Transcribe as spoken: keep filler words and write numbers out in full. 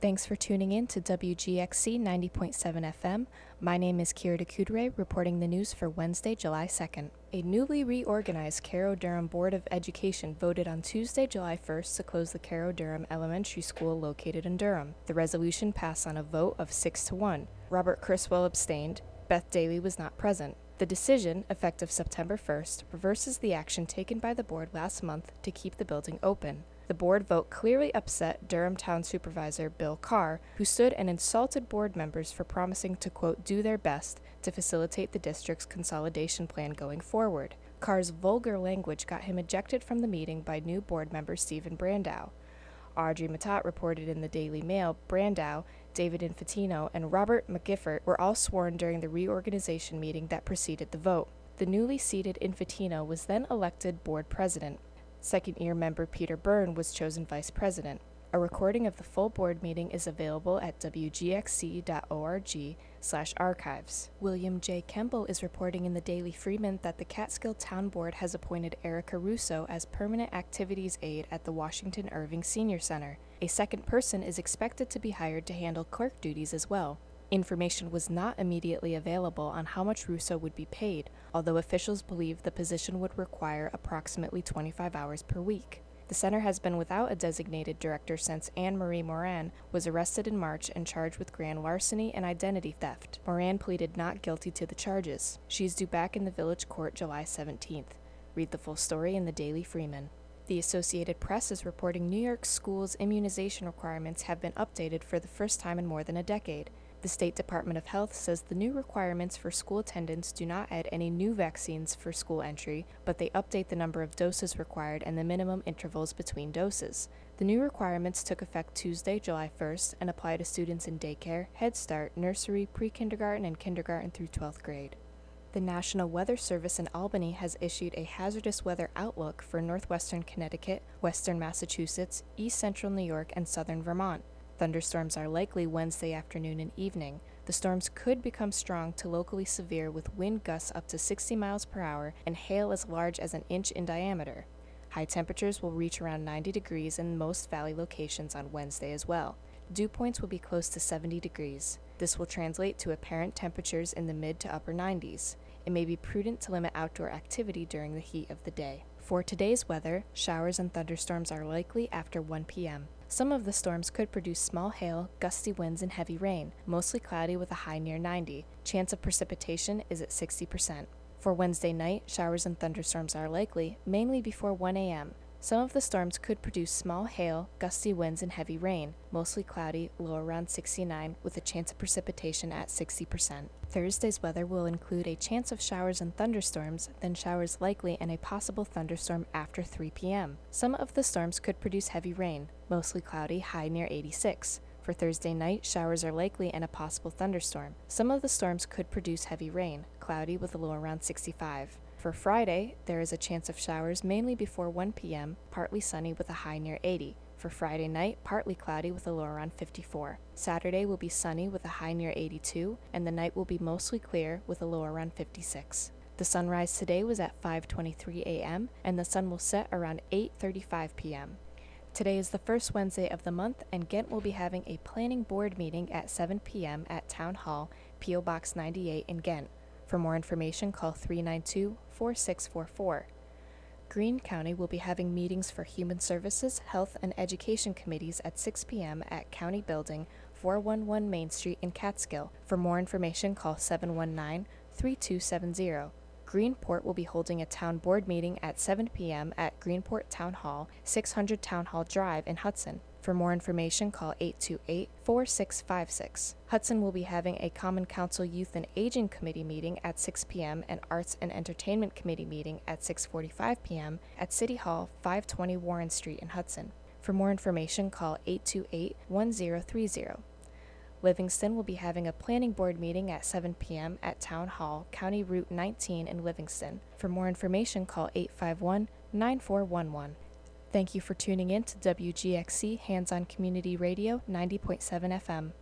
Thanks for tuning in to W G X C ninety point seven F M. My name is Kira Kudre, reporting the news for Wednesday, July second. A newly reorganized Caro Durham Board of Education voted on Tuesday, July first to close the Caro Durham Elementary School located in Durham. The resolution passed on a vote of six to one. Robert Criswell abstained. Beth Daly was not present. The decision, effective September first, reverses the action taken by the board last month to keep the building open. The board vote clearly upset Durham Town Supervisor Bill Carr, who stood and insulted board members for promising to, quote, do their best to facilitate the district's consolidation plan going forward. Carr's vulgar language got him ejected from the meeting by new board member Stephen Brandow. Audrey Matat reported in the Daily Mail Brandow, David Infantino, and Robert McGiffert were all sworn during the reorganization meeting that preceded the vote. The newly seated Infantino was then elected board president. Second-year member Peter Byrne was chosen vice president. A recording of the full board meeting is available at w g x c dot org slash archives. William J. Kemble is reporting in the Daily Freeman that the Catskill Town Board has appointed Erica Russo as permanent activities aide at the Washington Irving Senior Center. A second person is expected to be hired to handle clerk duties as well. Information was not immediately available on how much Russo would be paid, although officials believe the position would require approximately twenty-five hours per week. The center has been without a designated director since Anne Marie Moran was arrested in March and charged with grand larceny and identity theft. Moran pleaded not guilty to the charges. She is due back in the village court July seventeenth. Read the full story in the Daily Freeman. The Associated Press is reporting New York schools' immunization requirements have been updated for the first time in more than a decade. The State Department of Health says the new requirements for school attendance do not add any new vaccines for school entry, but they update the number of doses required and the minimum intervals between doses. The new requirements took effect Tuesday, July first, and apply to students in daycare, Head Start, nursery, pre-kindergarten, and kindergarten through twelfth grade. The National Weather Service in Albany has issued a hazardous weather outlook for northwestern Connecticut, western Massachusetts, east central New York, and southern Vermont. Thunderstorms are likely Wednesday afternoon and evening. The storms could become strong to locally severe with wind gusts up to sixty miles per hour and hail as large as an inch in diameter. High temperatures will reach around ninety degrees in most valley locations on Wednesday as well. Dew points will be close to seventy degrees. This will translate to apparent temperatures in the mid to upper nineties. It may be prudent to limit outdoor activity during the heat of the day. For today's weather, showers and thunderstorms are likely after one p m Some of the storms could produce small hail, gusty winds, and heavy rain, mostly cloudy with a high near ninety. Chance of precipitation is at sixty percent. For Wednesday night, showers and thunderstorms are likely, mainly before one a m Some of the storms could produce small hail, gusty winds, and heavy rain, mostly cloudy, low around sixty-nine, with a chance of precipitation at sixty percent. Thursday's weather will include a chance of showers and thunderstorms, then showers likely and a possible thunderstorm after three p m Some of the storms could produce heavy rain, mostly cloudy, high near eighty-six. For Thursday night, showers are likely and a possible thunderstorm. Some of the storms could produce heavy rain, cloudy with a low around sixty-five. For Friday, there is a chance of showers mainly before one p m, partly sunny with a high near eighty. For Friday night, partly cloudy with a low around fifty-four. Saturday will be sunny with a high near eighty-two, and the night will be mostly clear with a low around fifty-six. The sunrise today was at five twenty-three a m, and the sun will set around eight thirty-five p m Today is the first Wednesday of the month, and Ghent will be having a planning board meeting at seven p m at Town Hall, P O Box ninety-eight in Ghent. For more information, call three nine two, four six four four. Greene County will be having meetings for Human Services, Health, and Education Committees at six p m at County Building, four eleven Main Street in Catskill. For more information, call seven one nine, three two seven zero. Greenport will be holding a town board meeting at seven p m at Greenport Town Hall, six hundred Town Hall Drive in Hudson. For more information, call eight two eight, four six five six. Hudson will be having a Common Council Youth and Aging Committee meeting at six p m and Arts and Entertainment Committee meeting at six forty-five p m at City Hall, five twenty Warren Street in Hudson. For more information, call eight two eight, one zero three zero. Livingston will be having a planning board meeting at seven p m at Town Hall, County Route nineteen in Livingston. For more information, call eight five one, nine four one one. Thank you for tuning in to W G X C Hands-On Community Radio ninety point seven F M.